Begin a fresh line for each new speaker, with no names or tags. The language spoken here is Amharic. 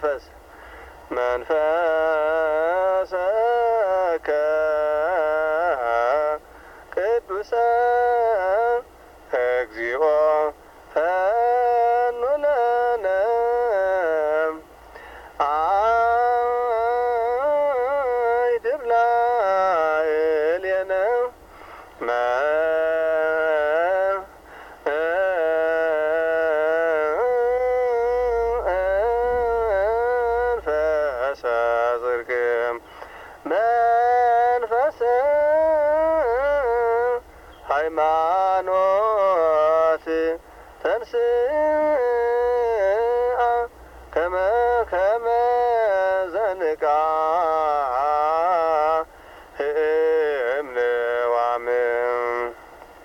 መንፈሰከ ቅዱሰ እግዚኦ ፈኑ ለነ አይድር ላዕሌነ መንፈሰ ጽድቅ መንፈሰ ሃይማኖት ተንሥእ